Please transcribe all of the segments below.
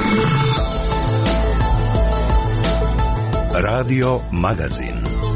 Radio Magazin.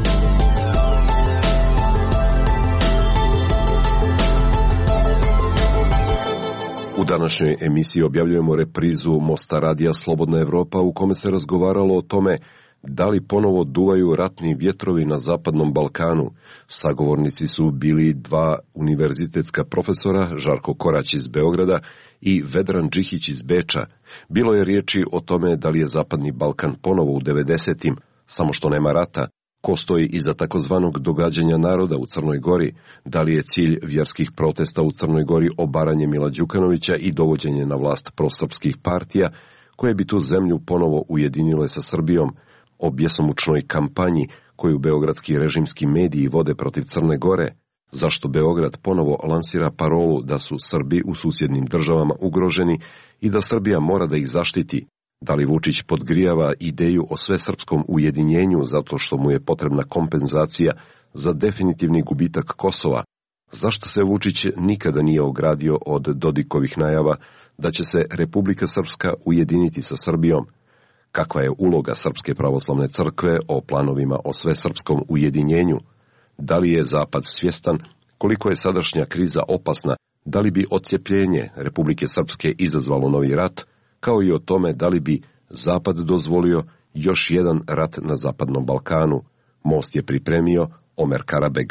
U današnjoj emisiji objavljujemo reprizu Mosta radija Slobodna Evropa u kome se razgovaralo o tome da li ponovo duvaju ratni vjetrovi na Zapadnom Balkanu. Sagovornici su bili dva univerzitetska profesora, Žarko Korać iz Beograda i Vedran Džihić iz Beča. Bilo je riječi o tome da li je Zapadni Balkan ponovo u 90-im, samo što nema rata, ko stoji iza takozvanog događanja naroda u Crnoj Gori, da li je cilj vjerskih protesta u Crnoj Gori obaranje Mila Đukanovića i dovođenje na vlast prosrpskih partija, koje bi tu zemlju ponovo ujedinile sa Srbijom, o bjesomučnoj kampanji koju beogradski režimski mediji vode protiv Crne Gore, zašto Beograd ponovo lansira parolu da su Srbi u susjednim državama ugroženi i da Srbija mora da ih zaštiti, da li Vučić podgrijava ideju o svesrpskom ujedinjenju zato što mu je potrebna kompenzacija za definitivni gubitak Kosova, zašto se Vučić nikada nije ogradio od Dodikovih najava da će se Republika Srpska ujediniti sa Srbijom, kakva je uloga Srpske pravoslavne crkve o planovima o svesrpskom ujedinjenju, da li je Zapad svjestan koliko je sadašnja kriza opasna, da li bi odcjepljenje Republike Srpske izazvalo novi rat, kao i o tome da li bi Zapad dozvolio još jedan rat na Zapadnom Balkanu. Most je pripremio Omer Karabeg.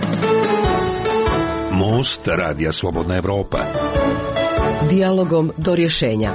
Most radija Slobodna Evropa. Dijalogom do rješenja.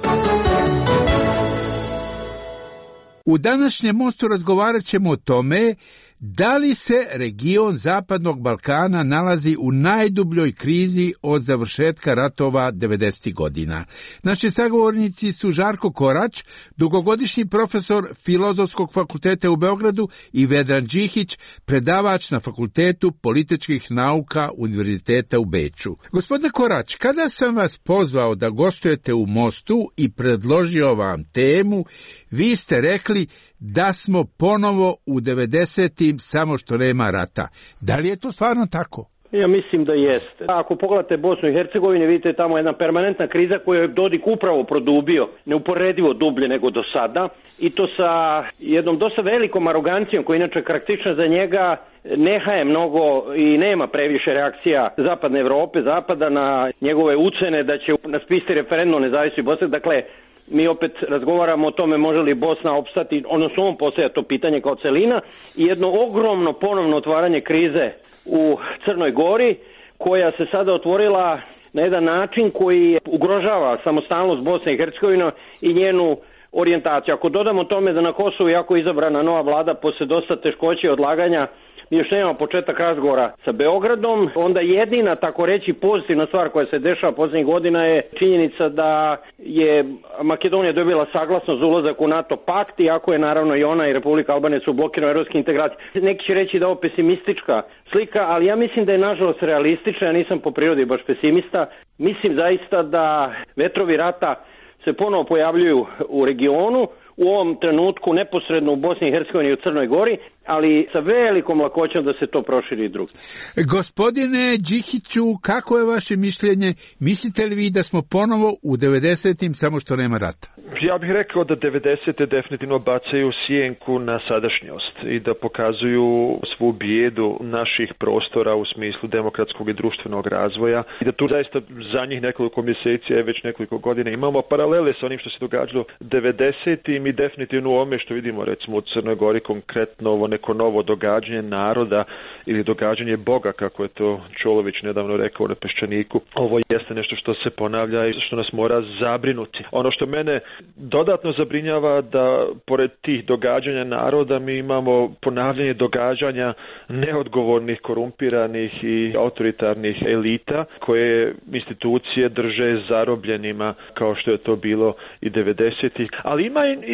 U današnjem mostu razgovarat ćemo o tome da li se region Zapadnog Balkana nalazi u najdubljoj krizi od završetka ratova 90. godina. Naši sagovornici su Žarko Korać, dugogodišnji profesor Filozofskog fakulteta u Beogradu, i Vedran Džihić, predavač na Fakultetu političkih nauka Univerziteta u Beču. Gospodine Korać, kada sam vas pozvao da gostujete u Mostu i predložio vam temu, vi ste rekli da smo ponovo u 90-im, samo što nema rata. Da li je to stvarno tako? Ja mislim da jeste. Ako pogledate Bosnu i Hercegovinu, vidite tamo jedna permanentna kriza koju je Dodik upravo produbio, neuporedivo dublje nego do sada, i to sa jednom dosta velikom arogancijom koja je inače karakteristična za njega. Nehaje mnogo i nema previše reakcija Zapadne Evrope, Zapada na njegove ucene da će naspiste referendum o nezavisnosti Bosne. Dakle, mi opet razgovaramo o tome može li Bosna opstati, odnosno on postavlja to pitanje kao celina, i jedno ogromno ponovno otvaranje krize u Crnoj Gori, koja se sada otvorila na jedan način koji ugrožava samostalnost Bosne i Hercegovine i njenu orijentaciju. Ako dodamo tome da na Kosovu jako izabrana nova vlada posle dosta teškoće i odlaganja, mi još nemamo početak razgovora sa Beogradom, onda jedina, tako reći, pozitivna stvar koja se dešava posljednjih godina je činjenica da je Makedonija dobila saglasnost za ulazak u NATO pakt, iako je naravno i ona i Republika Albanija su blokirane evropske integracije. Neki će reći da je ovo pesimistička slika, ali ja mislim da je nažalost realistična, ja nisam po prirodi baš pesimista. Mislim zaista da vetrovi rata se ponovo pojavljuju u regionu, u ovom trenutku neposredno u Bosni i Hercegovini i u Crnoj Gori, ali sa velikom lakoćom da se to proširi i drugi. Gospodine Džihiću, kako je vaše mišljenje? Mislite li vi da smo ponovo u 90-im, samo što nema rata? Ja bih rekao da 90-te definitivno bacaju sjenku na sadašnjost i da pokazuju svu bijedu naših prostora u smislu demokratskog i društvenog razvoja i da tu zaista za njih nekoliko mjeseci, već nekoliko godina imamo paralele sa onim što se događalo 90-im i definitivno u ovome što vidimo recimo u Crnoj Gori, konkretno ovo neko novo događanje naroda ili događanje Boga, kako je to Čolović nedavno rekao na Peščaniku. Ovo jeste nešto što se ponavlja i što nas mora zabrinuti. Ono što mene dodatno zabrinjava da pored tih događanja naroda mi imamo ponavljanje događanja neodgovornih, korumpiranih i autoritarnih elita koje institucije drže zarobljenima kao što je to bilo i 90-ih. Ali ima i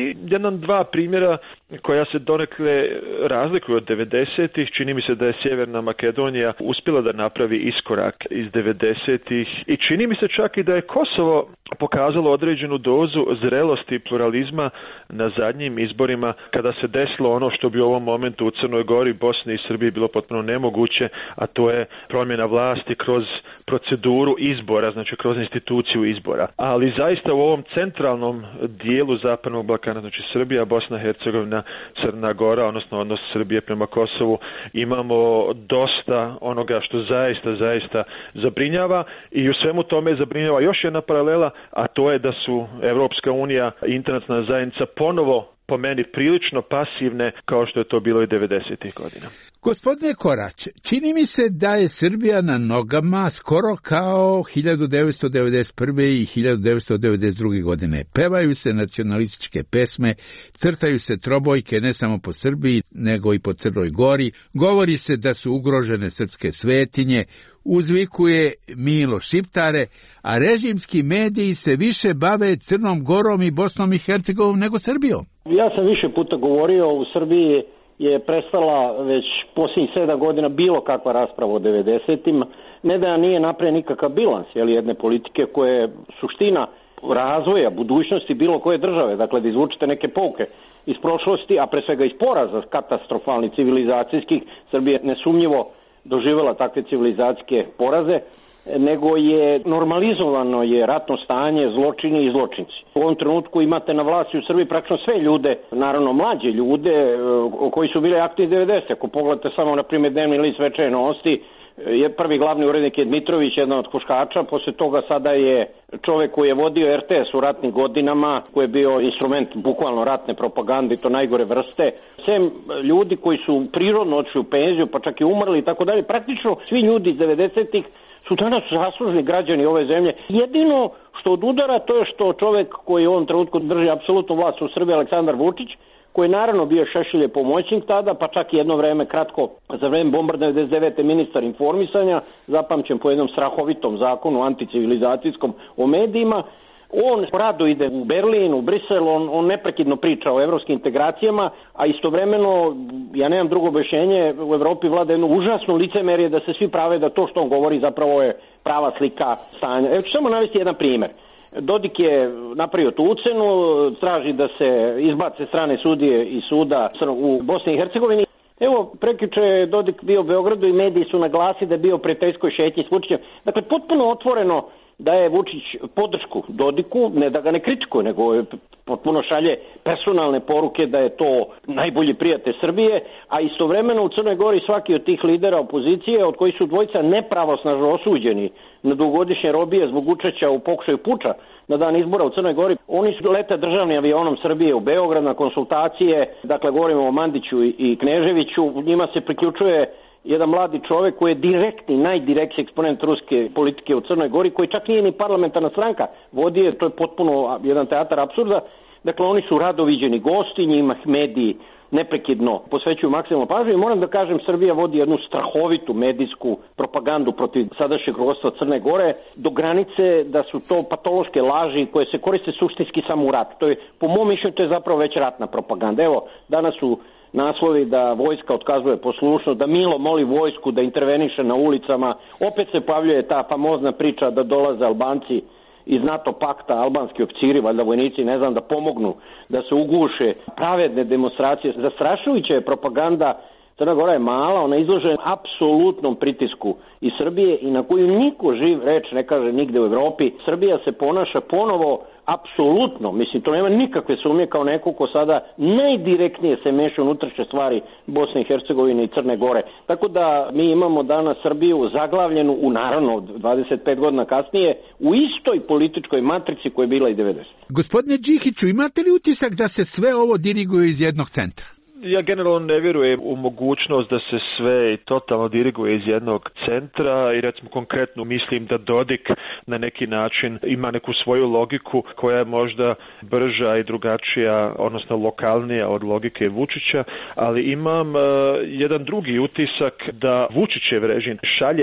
i dva primjera koja se donekle razlikuju od 90-ih. Čini mi se da je Sjeverna Makedonija uspjela da napravi iskorak iz 90-ih i čini mi se čak i da je Kosovo pokazalo određenu dozu zrelosti i pluralizma na zadnjim izborima kada se desilo ono što bi u ovom momentu u Crnoj Gori, Bosni i Srbiji bilo potpuno nemoguće, a to je promjena vlasti kroz proceduru izbora, znači kroz instituciju izbora. Ali zaista u ovom centralnom dijelu Zapadnog Balkana, znači Srbija, Bosna, Hercegovina, Crna Gora, odnosno odnos Srbije prema Kosovu, imamo dosta onoga što zaista zabrinjava i u svemu tome zabrinjava još jedna paralela, a to je da su Evropska unija i internacionalna zajednica ponovo po meni prilično pasivne kao što je to bilo i 90-ih godina. Gospodine Korać, čini mi se da je Srbija na nogama skoro kao 1991. i 1992. godine. Pevaju se nacionalističke pesme, crtaju se trobojke ne samo po Srbiji, nego i po Crnoj Gori. Govori se da su ugrožene srpske svetinje, uzvikuje Milo Šiptare, a režimski mediji se više bave Crnom Gorom i Bosnom i Hercegovinom nego Srbijom. Ja sam više puta govorio, u Srbiji je prestala već posljednjih 7 godina bilo kakva rasprava o 90-im. Ne da nije napravljen nikakav bilans jedne politike koje je suština razvoja, budućnosti bilo koje države. Dakle, da izvučete neke pouke iz prošlosti, a pre svega iz poraza katastrofalnih civilizacijskih. Srbija nesumnjivo doživjela takve civilizacijske poraze, nego je normalizovano je ratno stanje, zločini i zločinci. U ovom trenutku imate na vlasti u Srbiji praktično sve ljude, naravno mlađe ljude koji su bili aktivni 90. Ako pogledate samo na primjer dnevni list Večernje novosti, je prvi glavni urednik je Dmitrović, jedan od huškača, posle toga sada je čovjek koji je vodio RTS u ratnim godinama, koji je bio instrument bukvalno ratne propagande i to najgore vrste. Sem ljudi koji su prirodno otišli u penziju, pa čak i umrli i tako dalje, praktično svi ljudi iz 90-ih su danas zaslužni građani ove zemlje. Jedino što odudara to je što čovjek koji u ovom trenutku drži apsolutnu vlast u Srbiji, Aleksandar Vučić, koji je naravno bio Šešeljev pomoćnik tada, pa čak i jedno vreme kratko za vreme bombardovanja 99. ministar informisanja, zapamćen po jednom strahovitom zakonu anticivilizacijskom o medijima. On rado ide u Berlin, u Brisel, on neprekidno priča o evropskim integracijama, a istovremeno, ja nemam drugo objašnjenje, u Evropi vlada jedno užasno licemerje da se svi prave da to što on govori zapravo je prava slika stanja. Evo ću samo navesti jedan primjer. Dodik je napravio tu ucenu, traži da se izbace strane sudije iz suda u Bosni i Hercegovini. Evo, prekjuče je Dodik bio u Beogradu i mediji su naglasili da je bio u prijateljskoj šetnji s Vučićem. Dakle, potpuno otvoreno da je Vučić podršku Dodiku, ne da ga ne kritikuje, nego je potpuno šalje personalne poruke da je to najbolji prijatelj Srbije, a istovremeno u Crnoj Gori svaki od tih lidera opozicije, od kojih su dvojica nepravosnažno osuđeni na dugogodišnje robije zbog učešća u pokušaju puča na dan izbora u Crnoj Gori, oni su lete državnim avionom Srbije u Beograd na konsultacije, dakle govorimo o Mandiću i Kneževiću, njima se priključuje jedan mladi čovjek koji je direktni, najdirektniji eksponent ruske politike u Crnoj Gori, koji čak nije ni parlamentarna stranka vodio, to je potpuno jedan teatar apsurda. Dakle, oni su rado viđeni gosti, njima mediji neprekidno posvećuju maksimalnu pažnju i moram da kažem, Srbija vodi jednu strahovitu medijsku propagandu protiv sadašnjeg rukovodstva Crne Gore do granice da su to patološke laži koje se koriste suštinski samo u ratu. To je, po mom mišljenju, to je zapravo već ratna propaganda. Evo, danas su naslovi da vojska otkazuje poslušnost, da Milo moli vojsku da interveniše na ulicama. Opet se pojavljuje ta famozna priča da dolaze Albanci iz NATO pakta, albanski oficiri, valjda vojnici, ne znam, da pomognu, da se uguše pravedne demonstracije. Zastrašujuća je propaganda. Crna Gora je mala, ona je izložena apsolutnom pritisku iz Srbije i na koju niko živ reč ne kaže nigde u Evropi. Srbija se ponaša ponovo apsolutno, mislim, to nema nikakve sumnje, kao neko ko sada najdirektnije se meša unutrašnje stvari Bosne i Hercegovine i Crne Gore. Tako da mi imamo danas Srbiju zaglavljenu u, naravno, 25 godina kasnije, u istoj političkoj matrici koja je bila i 90. Gospodine Đihiću, imate li utisak da se sve ovo diriguje iz jednog centra? Ja generalno ne vjerujem u mogućnost da se sve totalno diriguje iz jednog centra i recimo konkretno mislim da Dodik na neki način ima neku svoju logiku koja je možda brža i drugačija, odnosno lokalnija od logike Vučića, ali imam jedan drugi utisak da Vučićev režim šalje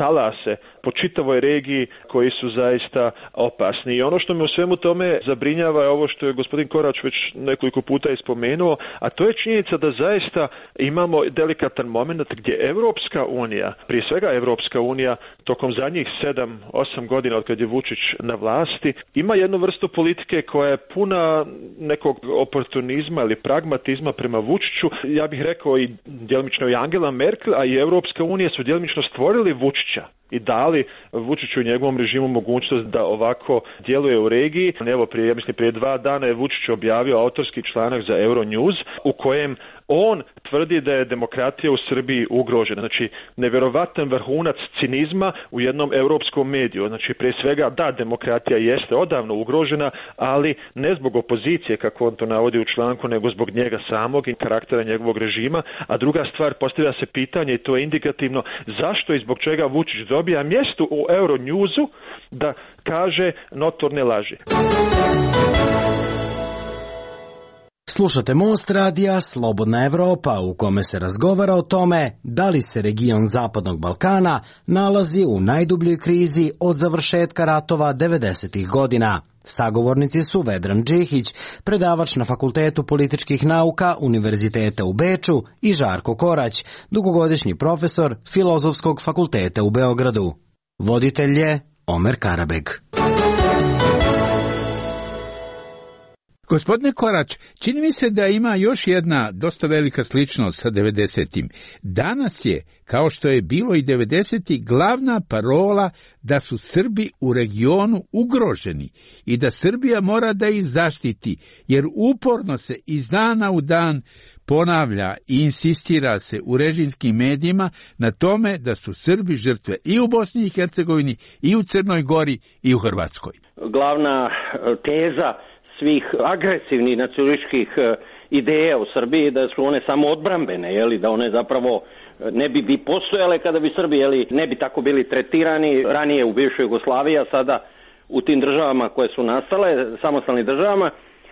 talase po čitavoj regiji koji su zaista opasni. I ono što me u svemu tome zabrinjava je ovo što je gospodin Korać već nekoliko puta ispomenuo, a to je činjenica da zaista imamo delikatan moment gdje Europska unija, prije svega Europska unija, tokom zadnjih 7-8 godina od kad je Vučić na vlasti, ima jednu vrstu politike koja je puna nekog oportunizma ili pragmatizma prema Vučiću. Ja bih rekao i djelomično i Angela Merkel, a i Europska unija su djelomično stvorili Vučića i dali Vučiću i njegovom režimu mogućnost da ovako djeluje u regiji. Evo, prije 2 dana je Vučić objavio autorski članak za Euronews u kojem on tvrdi da je demokratija u Srbiji ugrožena. Znači, nevjerovatan vrhunac cinizma u jednom europskom mediju. Znači, prije svega, da, demokratija jeste odavno ugrožena, ali ne zbog opozicije, kako on to navodi u članku, nego zbog njega samog i karaktera njegovog režima. A druga stvar, postavlja se pitanje, i to je indikativno, zašto i zbog čega Vučić dobija mjesto u Euronewsu da kaže notorne laži. Slušate Most radija Slobodna Evropa, u kome se razgovara o tome da li se region Zapadnog Balkana nalazi u najdubljoj krizi od završetka ratova 90. godina. Sagovornici su Vedran Džihić, predavač na Fakultetu političkih nauka Univerziteta u Beču, i Žarko Korać, dugogodišnji profesor Filozofskog fakulteta u Beogradu. Voditelj je Omer Karabeg. Gospodine Korać, čini mi se da ima još jedna dosta velika sličnost sa 90. Danas je, kao što je bilo i 90. glavna parola da su Srbi u regionu ugroženi i da Srbija mora da ih zaštiti, jer uporno se iz dana u dan ponavlja i insistira se u režimskim medijima na tome da su Srbi žrtve i u Bosni i Hercegovini, i u Crnoj Gori, i u Hrvatskoj. Glavna teza svih agresivnih nacionalističkih ideja u Srbiji da su one samo odbrambene, da one zapravo ne bi postojale kada bi Srbi ne bi tako bili tretirani ranije u bivšoj Jugoslaviji, a sada u tim državama koje su nastale, samostalnim državama.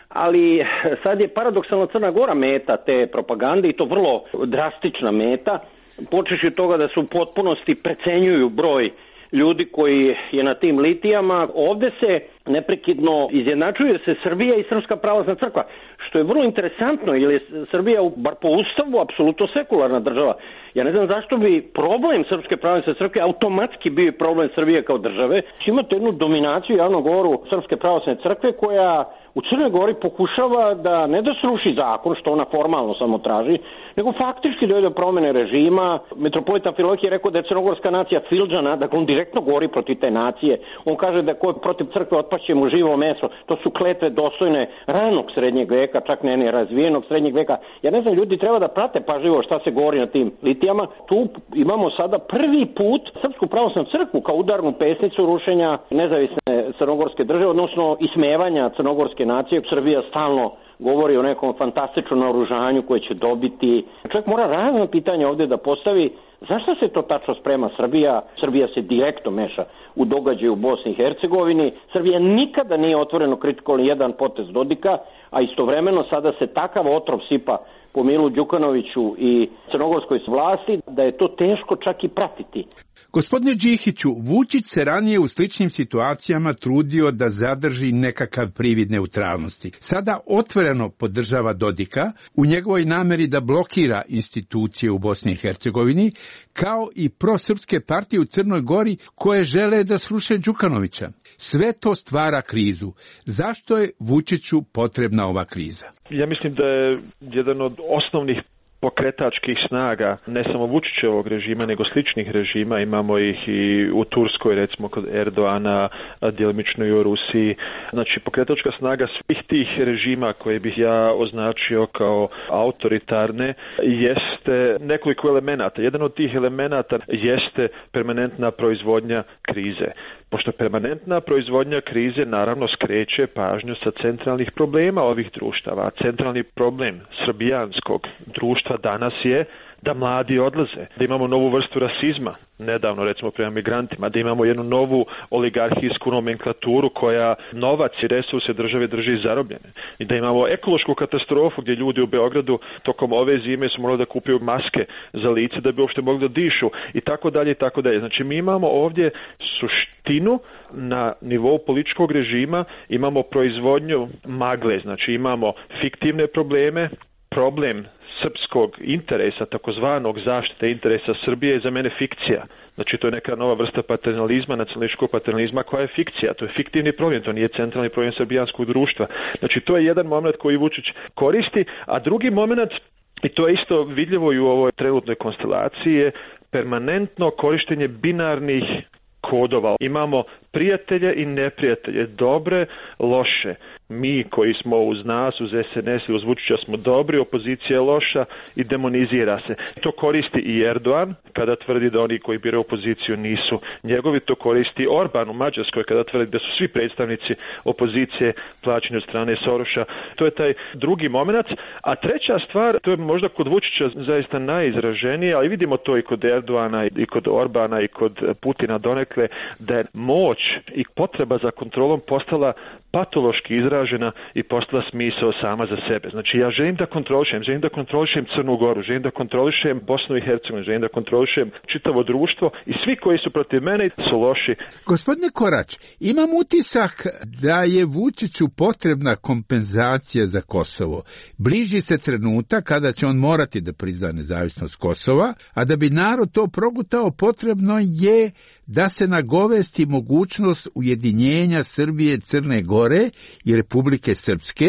Ali sad je paradoksalno Crna Gora meta te propagande, i to vrlo drastična meta, počevši od toga da su u potpunosti precenjuju broj ljudi koji je na tim litijama. Ovdje se neprekidno izjednačuje se Srbija i Srpska pravoslavna crkva, što je vrlo interesantno, jer je Srbija, bar po ustavu, apsolutno sekularna država. Ja ne znam zašto bi problem Srpske pravoslavne crkve automatski bio problem Srbije kao države. Imate jednu dominaciju javnog govoru Srpske pravoslavne crkve koja u Crnoj Gori pokušava da ne da sruši zakon, što ona formalno samo traži, nego faktički dojde do promjene režima. Metropolita Amfilohije je rekao da je crnogorska nacija Filđana, dakle on direktno govori protiv te nacije. On kaže da ko je protiv crkve otpašće mu živo meso. To su kletve dostojne ranog srednjeg veka, čak ne razvijenog srednjeg veka. Ja ne znam, ljudi treba da prate pažljivo šta se govori na tim litijama. Tu imamo sada prvi put Srpsku pravoslavnu crkvu kao udarnu pesnicu rušenja nezavisne crnogorske države, odnosno ismevanja crnogorske nacije. Srbija stalno govori o nekom fantastičnom naoružanju koje će dobiti. Čovjek mora razna pitanja ovdje da postavi. Zašto se to tačno sprema Srbija? Srbija se direktno meša u događaju u Bosni i Hercegovini. Srbija nikada nije otvoreno kritikovala jedan potez Dodika, a istovremeno sada se takav otrov sipa po Milu Đukanoviću i crnogorskoj vlasti da je to teško čak i pratiti. Gospodine Džihiću, Vučić se ranije u sličnim situacijama trudio da zadrži nekakav privid neutralnosti. Sada otvoreno podržava Dodika u njegovoj nameri da blokira institucije u Bosni i Hercegovini, kao i prosrpske partije u Crnoj Gori koje žele da sruše Đukanovića. Sve to stvara krizu. Zašto je Vučiću potrebna ova kriza? Ja mislim da je jedan od osnovnih pokretačkih snaga, ne samo Vučićevog režima, nego sličnih režima, imamo ih i u Turskoj, recimo kod Erdoana, djelomično i u Rusiji. Znači, pokretačka snaga svih tih režima koje bih ja označio kao autoritarne jeste nekoliko elemenata. Jedan od tih elemenata jeste permanentna proizvodnja krize. Pošto permanentna proizvodnja krize naravno skreće pažnju sa centralnih problema ovih društava. Centralni problem srbijanskog društva danas je da mladi odlaze, da imamo novu vrstu rasizma, nedavno recimo prema migrantima, da imamo jednu novu oligarhijsku nomenklaturu koja novac i resurse države drži zarobljene i da imamo ekološku katastrofu gdje ljudi u Beogradu tokom ove zime su morali da kupuju maske za lice da bi uopšte mogli da dišu i tako dalje i tako dalje. Znači mi imamo ovdje suštinu na nivou političkog režima, imamo proizvodnju magle, znači imamo fiktivne probleme, problem srpskog interesa, takozvanog zaštite interesa Srbije je za mene fikcija. Znači to je neka nova vrsta paternalizma, nacionalističkog paternalizma koja je fikcija. To je fiktivni problem, to nije centralni problem srbijanskog društva. Znači to je jedan moment koji Vučić koristi, a drugi moment, i to je isto vidljivo i u ovoj trenutnoj konstelaciji, je permanentno korištenje binarnih kodova. Imamo prijatelje i neprijatelje, dobre, loše. Mi koji smo uz nas, uz SNS i uz Vučića smo dobri, opozicija je loša i demonizira se. To koristi i Erdogan kada tvrdi da oni koji biraju opoziciju nisu njegovi. To koristi Orban u Mađarskoj kada tvrdi da su svi predstavnici opozicije plaćeni od strane Soroša. To je taj drugi moment. A treća stvar, to je možda kod Vučića zaista najizraženije, ali vidimo to i kod Erdogana i kod Orbana i kod Putina donekle, da je moć i potreba za kontrolom postala patološki izražena i postala smisao sama za sebe. Znači ja želim da kontrolišem Crnu Goru, želim da kontrolišem Bosnu i Hercegovinu, želim da kontrolišem čitavo društvo i svi koji su protiv mene su loši. Gospodine Korać, imam utisak da je Vučiću potrebna kompenzacija za Kosovo. Bliži se trenutak kada će on morati da prizna nezavisnost Kosova, a da bi narod to progutao potrebno je da se nagovesti mogućnost ujedinjenja Srbije, Crne Gore i Republike Srpske,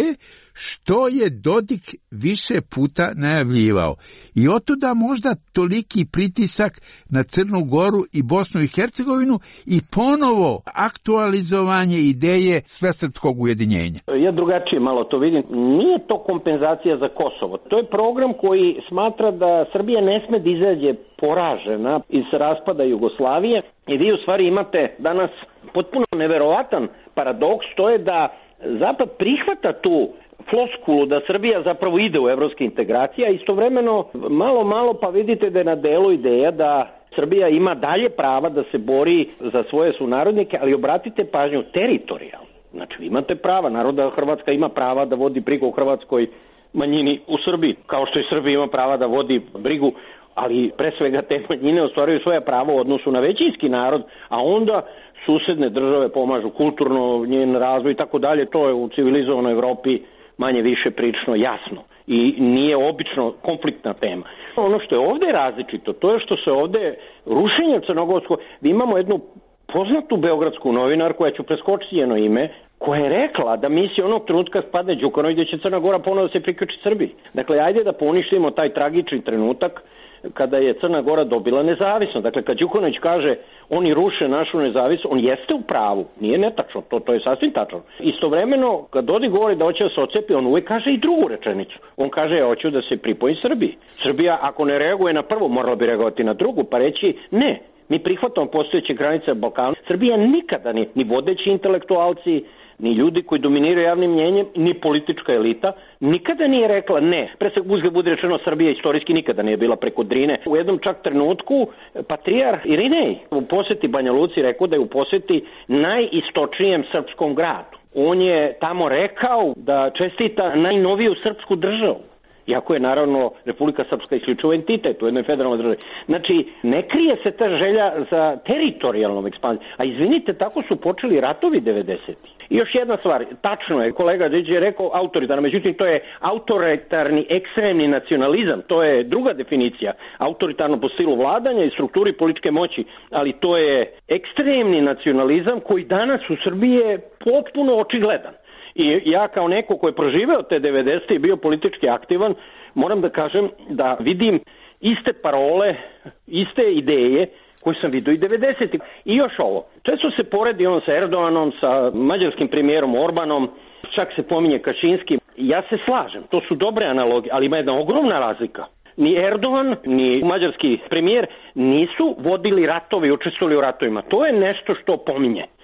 što je Dodik više puta najavljivao. I otuda možda toliki pritisak na Crnu Goru i Bosnu i Hercegovinu i ponovo aktualizovanje ideje svesrpskog ujedinjenja. Ja drugačije malo to vidim. Nije to kompenzacija za Kosovo. To je program koji smatra da Srbija ne sme da izađe poražena iz raspada Jugoslavije i vi u stvari imate danas potpuno neverovatan paradoks, to je da Zapad prihvata tu floskulu da Srbija zapravo ide u evropske integracije, a istovremeno malo pa vidite da je na delu ideja da Srbija ima dalje prava da se bori za svoje sunarodnike, ali obratite pažnju teritorijalno. Znači vi imate prava, naroda Hrvatska ima prava da vodi brigu o hrvatskoj manjini u Srbiji, kao što i Srbija ima prava da vodi brigu, ali pre svega te manjine ostvaruju svoja prava u odnosu na većinski narod, a onda susedne države pomažu kulturno, njen razvoj i tako dalje. To je u civilizovanoj Evropi manje više prilično jasno i nije obično konfliktna tema. Ono što je ovde različito, to je što se ovde rušenje crnogorsko, vi imamo jednu poznatu beogradsku novinarku, koja ću preskočiti njeno ime, koja je rekla da misli onog trenutka spadne Đukanović da će Crna Gora ponovo se priključi Srbiji. Dakle, ajde da poništimo taj tragični trenutak kada je Crna Gora dobila nezavisnost. Dakle, kad Đukanović kaže oni ruše našu nezavisnost, on jeste u pravu, nije netačno, to je sasvim tačno. Istovremeno, kad Dodik govori da hoće da se odcepi, on uvek kaže i drugu rečenicu. On kaže ja hoću da se pripojim Srbiji. Srbija, ako ne reaguje na prvu, morala bi reagovati na drugu, pa reći ne. Mi prihvatamo postojeće granice Balkana. Srbija nikada ni vodeći intelektualci, ni ljudi koji dominiraju javnim mnjenjem, ni politička elita, nikada nije rekla ne. Pre svega uzgled bude rečeno, Srbija istorijski nikada nije bila preko Drine. U jednom čak trenutku patrijarh Irinej u poseti Banja Luci rekao da je u poseti najistočnijem srpskom gradu. On je tamo rekao da čestita najnoviju srpsku državu. Iako je naravno Republika Srpska isključivo entitet u jednoj federalnoj državi. Znači, ne krije se ta želja za teritorijalnom ekspanzijom. A izvinite, tako su počeli ratovi 90. I još jedna stvar, tačno je, kolega Điđ je rekao autoritarno, međutim to je autoritarni ekstremni nacionalizam, to je druga definicija, autoritarno po stilu vladanja i strukturi političke moći, ali to je ekstremni nacionalizam koji danas u Srbiji je potpuno očigledan. I ja kao neko ko je proživeo te 90. i bio politički aktivan, moram da kažem da vidim iste parole, iste ideje koje sam vidio i 90. I još ovo, često se poredi on sa Erdoganom, sa mađarskim premijerom Orbanom, čak se pominje Kačinski. Ja se slažem, to su dobre analogije, ali ima jedna ogromna razlika. Ni Erdogan, ni mađarski premijer nisu vodili ratove i učestvovali u ratovima. To je nešto što pominje.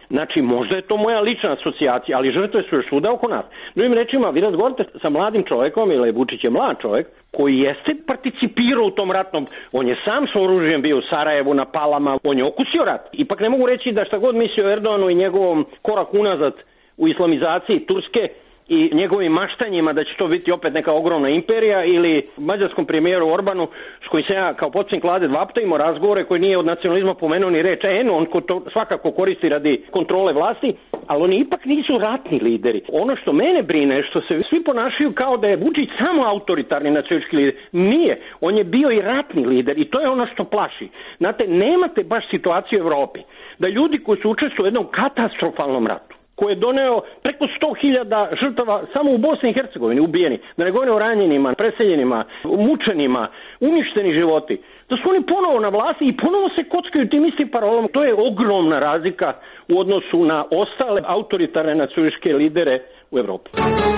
Znači, možda je to moja lična asocijacija, ali žrtve su još svuda oko nas. Drugim rečima, vi razgovarate sa mladim čovjekom, ili Vučić je mlad čovjek, koji jeste participirao u tom ratnom, on je sam sa oružjem bio u Sarajevu, na Palama, on je okusio rat. Ipak ne mogu reći da šta god mislio o Erdoganu i njegovom korak unazad u islamizaciji Turske i njegovim maštanjima da će to biti opet neka ogromna imperija, ili mađarskom premijeru Orbanu s kojim se ja kao potpredsjednik Vlade 2 puta imao razgovore, koji nije od nacionalizma pomenuo ni reč, on to svakako koristi radi kontrole vlasti, ali oni ipak nisu ratni lideri. Ono što mene brine, što se svi ponašaju kao da je Vučić samo autoritarni nacionalistički lider. Nije, on je bio i ratni lider i to je ono što plaši. Znate, nemate baš situaciju u Evropi da ljudi koji su učestvovali u jednom katastrofalnom ratu, koji je doneo preko 100.000 žrtava samo u Bosni i Hercegovini, ubijeni, da ne govorim o ranjenima, preseljenima, mučenima, uništeni životi, da su oni ponovo na vlasti i ponovo se kockaju tim istim parolama. To je ogromna razlika u odnosu na ostale autoritarne nacionalističke lidere u Evropi.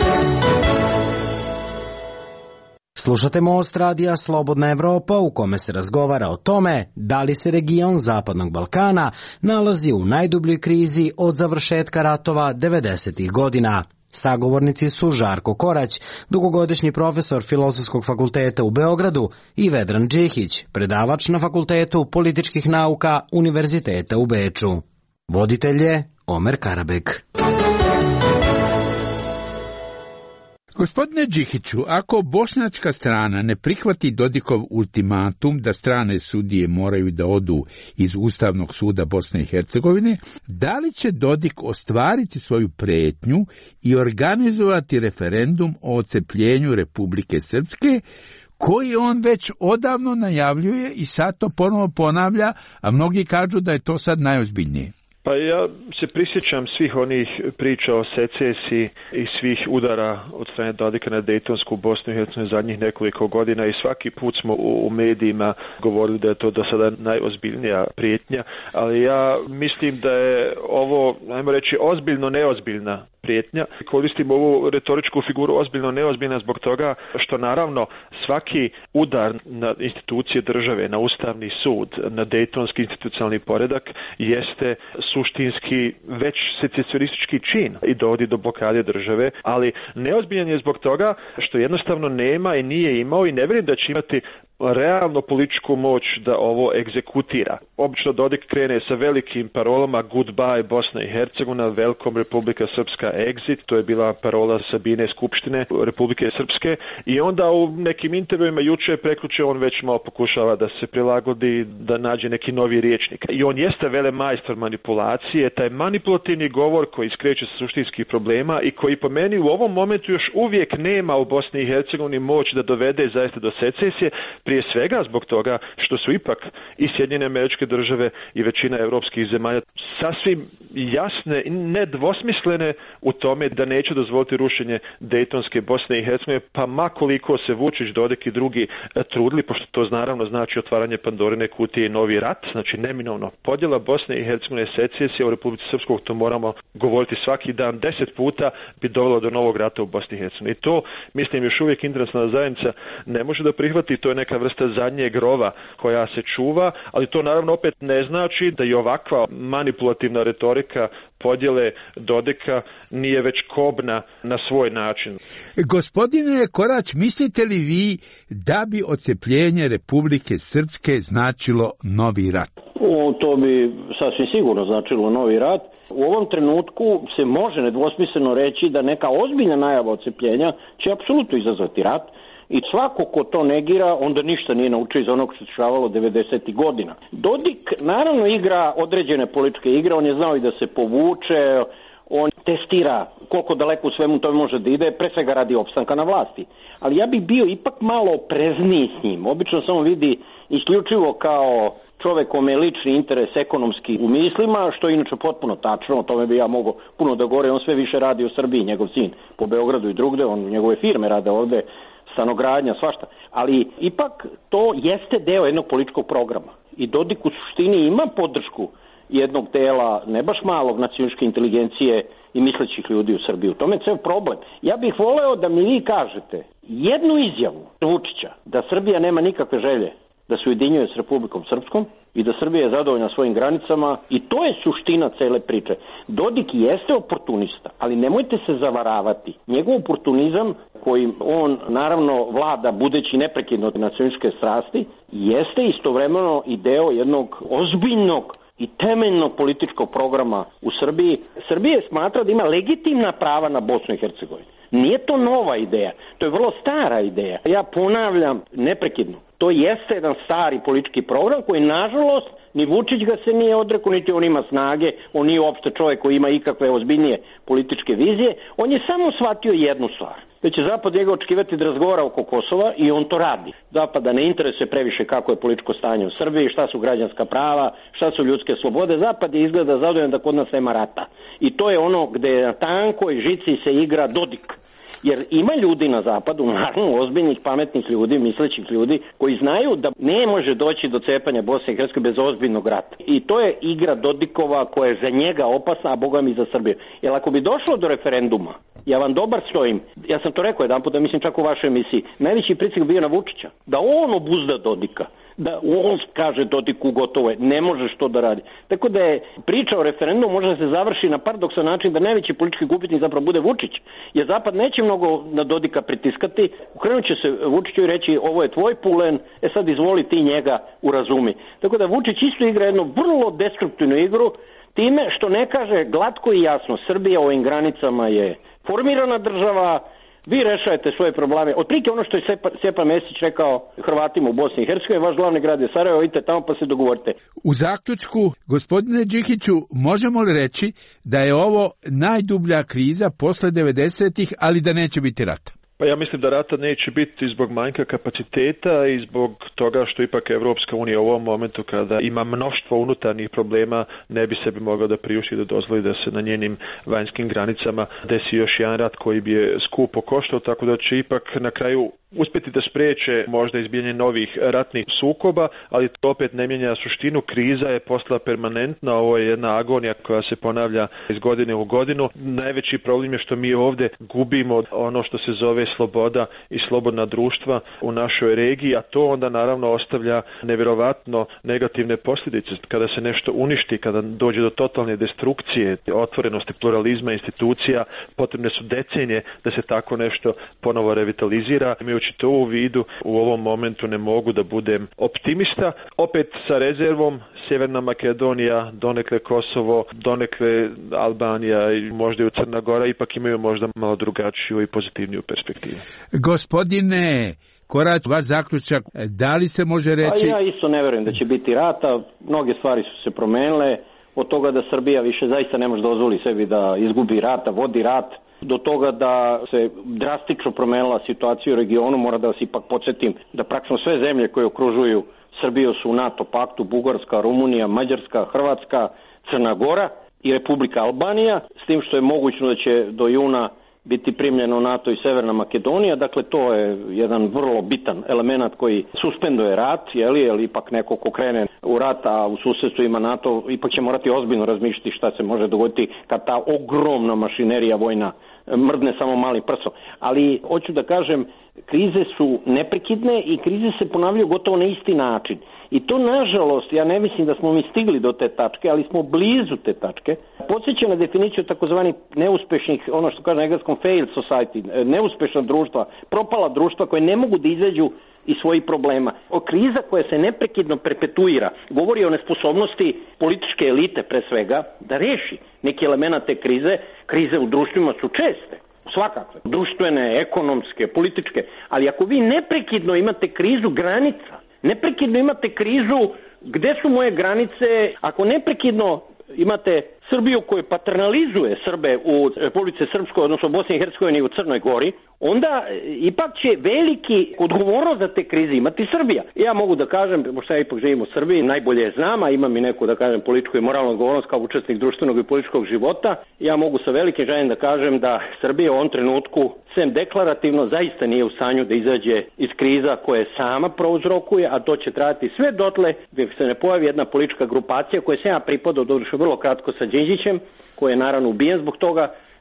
Slušate Most radija Slobodna Evropa u kome se razgovara o tome da li se region Zapadnog Balkana nalazi u najdubljoj krizi od završetka ratova 90. godina. Sagovornici su Žarko Korać, dugogodišnji profesor Filozofskog fakulteta u Beogradu, i Vedran Džihić, predavač na Fakultetu političkih nauka Univerziteta u Beču. Voditelj je Omer Karabek. Gospodine Džihiću, ako bošnjačka strana ne prihvati Dodikov ultimatum da strane sudije moraju da odu iz Ustavnog suda Bosne i Hercegovine, da li će Dodik ostvariti svoju pretnju i organizovati referendum o odcepljenju Republike Srpske, koji on već odavno najavljuje i sad to ponovo ponavlja, a mnogi kažu da je to sad najozbiljnije? Pa ja se prisjećam svih onih priča o secesiji i svih udara od strane Dodika na Dejtonsku Bosnu i Hercegovinu zadnjih nekoliko godina i svaki put smo u medijima govorili da je to do sada najozbiljnija prijetnja, ali ja mislim da je ovo, ajmo reći, ozbiljno neozbiljna prijetnja. Koristim ovu retoričku figuru ozbiljno neozbiljna zbog toga što naravno svaki udar na institucije države, na Ustavni sud, na Dejtonski institucionalni poredak jeste suštinski već secesionistički čin i dovodi do blokade države, ali neozbiljan je zbog toga što jednostavno nema i nije imao i ne vjerujem da će imati realno političku moć da ovo egzekutira. Obično Dodik krene sa velikim parolama Goodbye Bosna i Hercegovina, Welcome Republika Srpska exit, to je bila parola Sabine Skupštine Republike Srpske, i onda u nekim intervjuima juče prekjuče on već malo pokušava da se prilagodi, da nađe neki novi rječnik. I on jeste velemajstor manipulacije, taj manipulativni govor koji skreće sa suštinskih problema i koji po meni u ovom momentu još uvijek nema u Bosni i Hercegovini moć da dovede zaista do secesije, prije svega zbog toga što su ipak i Sjedinjene Američke Države i većina europskih zemalja sasvim jasne i nedvosmislene u tome da neće dozvoliti rušenje Dejtonske Bosne i Hercegovine, pa makoliko se Vučić, Dodik i drugi trudili, pošto to naravno znači otvaranje Pandorine kutije i novi rat, znači neminovno podjela Bosne i Hercegovine, secesija u Republici Srpskoj, to moramo govoriti svaki dan 10 puta, bi dovelo do novog rata u Bosni i Hercegovini. I to, mislim, još uvijek internacionalna zajednica ne može da prihvati, to je neka vrsta zadnjeg rova koja se čuva, ali to naravno opet ne znači da i ovakva manipulativna retorika podjele Dodika nije već kobna na svoj način. Gospodine Korać, mislite li vi da bi odcepljenje Republike Srpske značilo novi rat? To bi sasvim sigurno značilo novi rat. U ovom trenutku se može nedvosmisleno reći da neka ozbiljna najava odcepljenja će apsolutno izazvati rat. I svako ko to negira, onda ništa nije naučio iz onog što se dešavalo 90. godina. Dodik naravno igra određene političke igre, on je znao i da se povuče, on testira koliko daleko u svemu to može da ide, pre svega radi opstanka na vlasti. Ali ja bih bio ipak malo oprezniji s njim. Obično samo vidi isključivo kao čovek kome je lični interes ekonomski u mislima, što je inače potpuno tačno, o tome bi ja mogao puno da govore, on sve više radi u Srbiji, njegov sin po Beogradu i drugde, njegove firme rade ovde, stanogradnja, svašta. Ali ipak to jeste deo jednog političkog programa. I Dodik u suštini ima podršku jednog dela, ne baš malog, nacionalističke inteligencije i mislećih ljudi u Srbiji. U tome je ceo problem. Ja bih voleo da mi vi kažete jednu izjavu Vučića da Srbija nema nikakve želje da se ujedinjuje s Republikom Srpskom i da Srbija je zadovoljna svojim granicama i to je suština cele priče. Dodik jeste oportunista, ali nemojte se zavaravati. Njegov oportunizam koji on naravno vlada budeći neprekidno nacionalističke strasti jeste istovremeno i deo jednog ozbiljnog i temeljnog političkog programa u Srbiji. Srbija smatra da ima legitimna prava na Bosnu i Hercegovinu. Nije to nova ideja, to je vrlo stara ideja. Ja ponavljam neprekidno, to jeste jedan stari politički program koji nažalost ni Vučić ga se nije odrekao, niti on ima snage, on nije uopšte čovjek koji ima ikakve ozbiljnije političke vizije, on je samo shvatio jednu stvar. Da će Zapad njega očekivati da razgovara oko Kosova i on to radi. Zapada ne interesuje previše kako je političko stanje u Srbiji, šta su građanska prava, šta su ljudske slobode. Zapad je izgleda zadovoljan da kod nas nema rata. I to je ono gde na tankoj žici se igra Dodik. Jer ima ljudi na zapadu, naravno ozbiljnih, pametnih ljudi, mislećih ljudi, koji znaju da ne može doći do cepanja Bosne i Hercegovine bez ozbiljnog rata. I to je igra Dodikova koja je za njega opasna, a boga mi za Srbiju. Jer ako bi došlo do referenduma, ja vam dobar stojim, ja sam to rekao jedan put, da mislim čak u vašoj emisiji, najveći pritisak bio na Vučića, da on obuzda Dodika, da on kaže Dodiku gotovo je, ne možeš to da radi. Tako da je priča o referendumu može da se završi na paradoksan način da najveći politički gubitnik zapravo bude Vučić, jer Zapad neće mnogo na Dodika pritiskati, ukrenut će se Vučiću i reći ovo je tvoj pulen, sad izvoli ti njega urazumi. Tako da Vučić isto igra jednu vrlo destruktivnu igru, time što ne kaže glatko i jasno, Srbija u ovim granicama je formirana država, vi rešajete svoje probleme. Otprilike ono što je Stjepan Mesić rekao Hrvatima u Bosni i Hercegovini, vaš glavni grad je Sarajevo, idite tamo pa se dogovorite. U zaključku, gospodine Đikiću, možemo li reći da je ovo najdublja kriza posle 90-ih, ali da neće biti rata? Pa ja mislim da rata neće biti zbog manjka kapaciteta i zbog toga što ipak Evropska unija u ovom momentu kada ima mnoštvo unutarnjih problema ne bi sebi mogla da priušti da dozvoli da se na njenim vanjskim granicama desi još jedan rat koji bi je skupo koštao, tako da će ipak na kraju uspjeti da spreče možda izbijanje novih ratnih sukoba, ali to opet ne mijenja suštinu. Kriza je postala permanentna, ovo je jedna agonija koja se ponavlja iz godine u godinu. Najveći problem je što mi ovdje gubimo ono što se zove sloboda i slobodna društva u našoj regiji, a to onda naravno ostavlja nevjerovatno negativne posljedice. Kada se nešto uništi, kada dođe do totalne destrukcije, otvorenosti pluralizma institucija, potrebne su decenije da se tako nešto ponovo revitalizira. Imajući to u vidu, u ovom momentu ne mogu da budem optimista. Opet sa rezervom, Sjeverna Makedonija, donekle Kosovo, donekle Albanija i možda i Crna Gora ipak imaju možda malo drugačiju i pozitivniju perspektivu. Gospodine Korać, vaš zaključak, da li se može reći? Ja isto ne verujem da će biti rata, mnoge stvari su se promenile, od toga da Srbija više zaista ne može dozvoli sebi da izgubi rat, da vodi rat, do toga da se drastično promenila situacija u regionu. Mora da vas ipak podsjetim da praktično sve zemlje koje okružuju Srbiju su u NATO paktu, Bugarska, Rumunija, Mađarska, Hrvatska, Crna Gora i Republika Albanija, s tim što je mogućno da će do juna biti primljeno u NATO i Severna Makedonija. Dakle, to je jedan vrlo bitan element koji suspenduje rat, jer ipak neko ko krene u rat, a u susedstvu ima NATO, ipak će morati ozbiljno razmišljati šta se može dogoditi kad ta ogromna mašinerija vojna mrdne samo mali prsom. Ali hoću da kažem, krize su neprekidne i krize se ponavljaju gotovo na isti način. I to, nažalost, ja ne mislim da smo mi stigli do te tačke, ali smo blizu te tačke. Podsjeća na definiciju takozvanih neuspešnih, ono što kaže na engleskom failed society, neuspešna društva, propala društva koje ne mogu da izađu iz svojih problema. Kriza koja se neprekidno perpetuira govori o nesposobnosti političke elite pre svega da reši neki element te krize. Krize u društvima su česte, svakakve, društvene, ekonomske, političke, ali ako vi neprekidno imate krizu granica, neprekidno imate krizu gde su moje granice, ako neprekidno imate Srbiju koju paternalizuje Srbe u Republici Srpskoj, odnosno Bosni i Hercegovini i u Crnoj Gori, onda ipak će veliki odgovornost za te krize imati Srbija. Ja mogu da kažem, pošto ja ipak živim u Srbiji, najbolje znam, a imam i neku, da kažem, političku i moralnu odgovornost kao učesnik društvenog i političkog života, ja mogu sa velikim željem da kažem da Srbija u ovom trenutku, sem deklarativno, zaista nije u stanju da izađe iz kriza koje sama prouzrokuje, a to će trajati sve dotle gdje se ne pojavi jedna politička grupacija koja se ja pripadao, doduše vrlo kratko sa Đinđićem, koji je naravno ubijen zbog toga,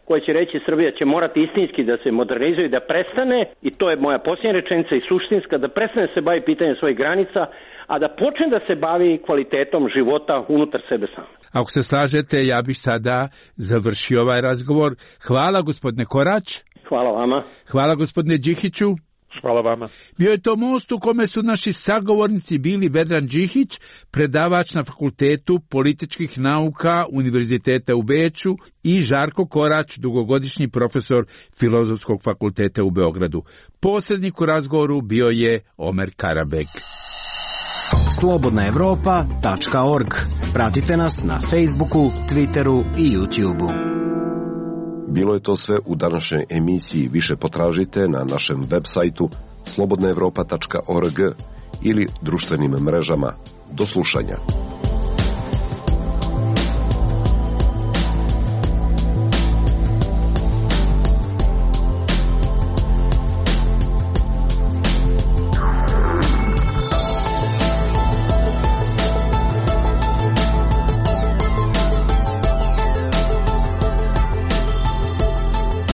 koja će reći Srbija će morati istinski da se modernizuje i da prestane, i to je moja posljednja rečenica i suštinska, da prestane se bavi pitanjem svojih granica, a da počne da se bavi kvalitetom života unutar sebe sama. Ako se slažete, ja bih sada završio ovaj razgovor. Hvala gospodine Korać. Hvala vama. Hvala gospodine Đihiću. Hvala vama. Bio je to most u kome su naši sagovornici bili Vedran Đihić, predavač na Fakultetu političkih nauka Univerziteta u Beču, i Žarko Korać, dugogodišnji profesor Filozofskog fakulteta u Beogradu. Posrednik u razgovoru bio je Omer Karabek. slobodnaevropa.org. Pratite nas na Facebooku, Twitteru i YouTubeu. Bilo je to sve u današnjoj emisiji. Više potražite na našem web sajtu slobodnaevropa.org ili društvenim mrežama. Do slušanja.